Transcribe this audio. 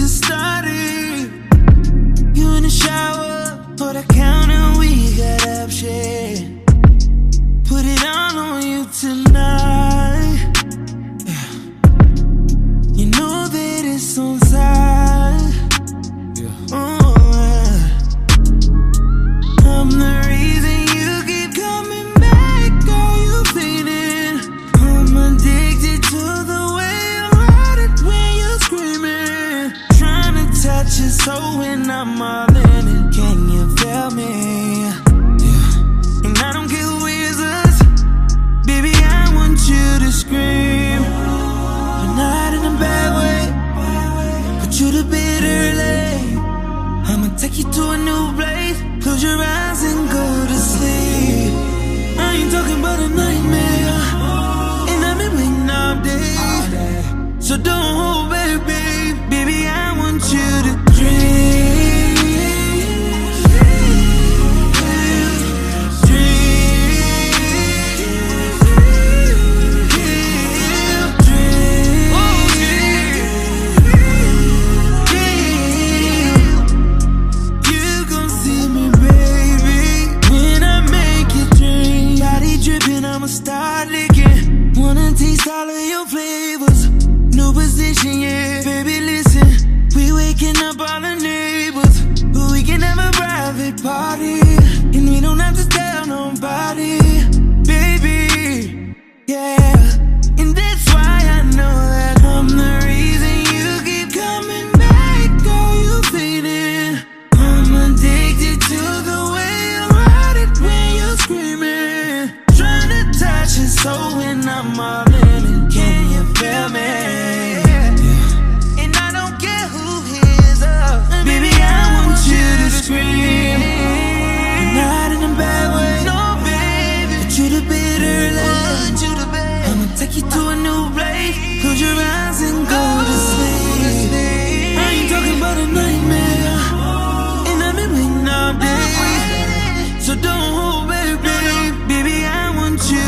just started. You in the shower, or the counter, we got option. Put it all on you tonight. Yeah. You know that it's on side. Yeah. Oh, I'm the reason you keep coming back. Are you feeling? I'm addicted to the way you ride it when you're screaming. Trying to touch your soul when I'm all in it. Can you feel me? Yeah. And I don't care who is us. Baby, I want you to scream. But not in a bad way. Put you to bed early. I'ma take you to a new place. Close your eyes and go to sleep. I ain't talking about a nightmare. And I've been waiting all day. So don't hold back, babe. Baby, I want you to dream. I'ma start licking. Wanna taste all of your flavors. New position, yeah. Baby, listen. We waking up all the neighbors. We can have a private party. And we don't have to tell nobody. Baby, yeah. And that's why I know that I'm the reason you keep coming back. Are you feeling? I'm addicted to the way you ride it when you're screaming. Trying to touch your soul when I'm all in it. Can you feel me? Yeah. And I don't care who hears us. Baby, I want you to scream. Not in a bad way. No, baby. Put you to bed early. I'ma take you to a new place. Close your eyes and go to sleep. I ain't talking about a nightmare. And I've been waiting all day. So don't hold back, baby. Baby, I want you